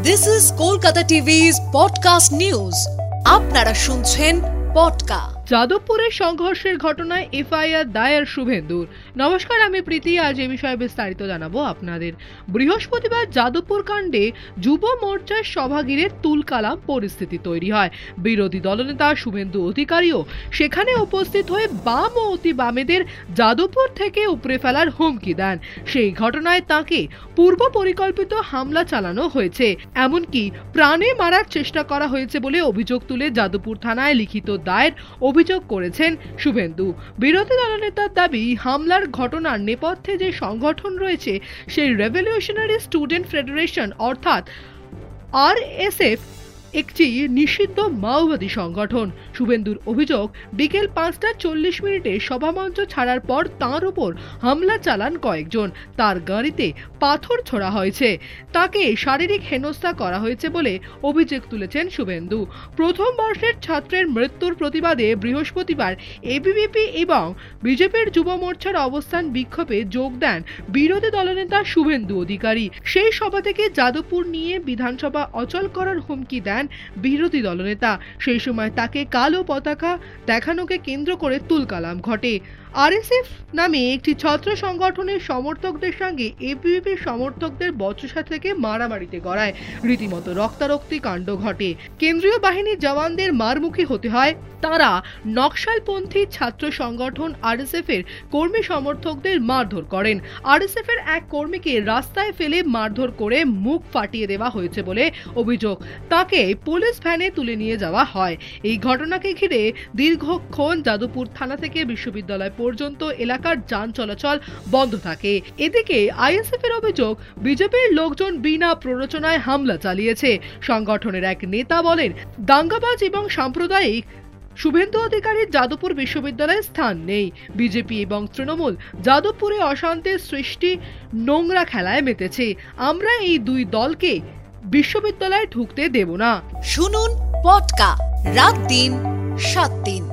This is Kolkata TV's podcast news. আপনারা শুনছেন podcast. যাদবপুরের সংঘর্ষের ঘটনায় এফআইআর দায়ের শুভেন্দুর। নমস্কার, আমি প্রীতি। আজ এই বিষয়ে বিস্তারিত জানাবো আপনাদের। বৃহস্পতিবার যাদবপুর কাণ্ডে যুব মোর্চার সভাগৃহে তুলকালাম পরিস্থিতি তৈরি হয়। বিরোধী দলনেতা শুভেন্দু অধিকারীও সেখানে উপস্থিত হয়ে বাম ও অতি বামেদের যাদবপুর থেকে উপড়ে ফেলার হুমকি দেন। সেই ঘটনায় তাকে পূর্ব পরিকল্পিত হামলা চালানো হয়েছে, এমনকি প্রাণে মারার চেষ্টা করা হয়েছে বলে অভিযোগ তুলে যাদবপুর থানায় লিখিত দায়ের অভিযোগ করেছেন শুভেন্দু। বিরোধী দলনেতার দাবি, হামলার ঘটনার নেপথ্যে যে সংগঠন রয়েছে সেই রেভলিউশনারি স্টুডেন্ট ফেডারেশন অর্থাৎ RSF একটি নিষিদ্ধ মাওবাদী সংগঠন। শুভেন্দুর অভিযোগ, বিকেল 5:40 সভামঞ্চ ছাড়ার পর তাঁর উপর হামলা চালান কয়েকজন। তার গাড়িতে পাথর ছোড়া হয়েছে, তাকে শারীরিক হেনস্থা করা হয়েছে বলে অভিযোগ তুলেছেন শুভেন্দু। প্রথম বর্ষের ছাত্রের মৃত্যুর প্রতিবাদে বৃহস্পতিবার এবিভিপি এবং বিজেপির যুব মোর্চার অবস্থান বিক্ষোভে যোগ দেন বিরোধী দলনেতা শুভেন্দু অধিকারী। সেই সভা থেকে যাদবপুর নিয়ে বিধানসভা অচল করার হুমকি দেন বিরোধী দলনেতা। সেই সময় তাকে কালো পতাকা দেখানোকে কেন্দ্র করে তুলকালাম ঘটে। RSF নামে একটি ছাত্র সংগঠনের সমর্থকদের সঙ্গে এবিভিপির সমর্থকদের বচসা থেকে মারামারিতে গড়ায় রীতিমতো রক্তারক্তি কাণ্ড ঘটে। কেন্দ্রীয় বাহিনীর জওয়ানদের মারমুখী হতে হয়। তারা নকশালপন্থী ছাত্র সংগঠন RSF এর কর্মী সমর্থকদের মারধর করেন। RSF এর এক কর্মীকে রাস্তায় ফেলে মারধর করে মুখ ফাটিয়ে দেওয়া হয়েছে বলে অভিযোগ। তাকে পুলিশ ভ্যানে তুলে নিয়ে যাওয়া হয়। এই ঘটনাকে ঘিরে দীর্ঘক্ষণ যাদবপুর থানা থেকে বিশ্ববিদ্যালয় পর্যন্ত এলাকার যান চলাচল বন্ধ থাকে। এদিকে ISF এর অভিযোগ, বিজেপির লোকজন বিনা প্ররোচনায় হামলা চালিয়েছে। সংগঠনের এক নেতা বলেন, দাঙ্গাবাজ এবং সাম্প্রদায়িক শুভেন্দু অধিকারীর যাদবপুর বিশ্ববিদ্যালয়ে স্থান নেই। বিজেপি এবং তৃণমূল যাদবপুরে অশান্তির সৃষ্টি নোংরা খেলায় মেতেছে। আমরা এই দুই দলকে বিশ্ববিদ্যালয়ে ঢুকতে দেব না। শুনুন পডকাস্ট রাত দিন 7 দিন।